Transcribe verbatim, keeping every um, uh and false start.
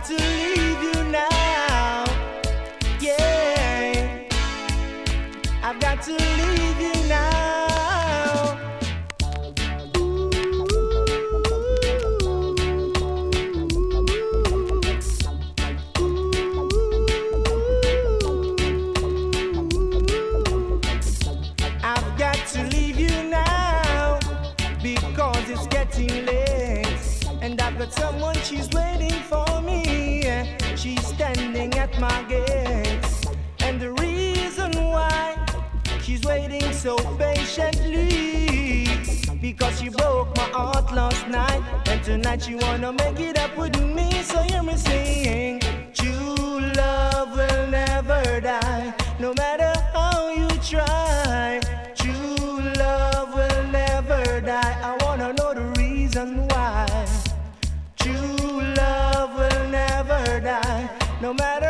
got to leave you now. Yeah, I've got to leave you now. I've got to leave you now because it's getting late, and I've got someone, she's waiting for me. She's standing at my gate, and the reason why she's waiting so patiently, because she broke my heart last night, and tonight she wanna make it up with me. So hear me saying, true love will never die, no matter how you try. True love will never die. I wanna know the reason why. True love will never die, no matter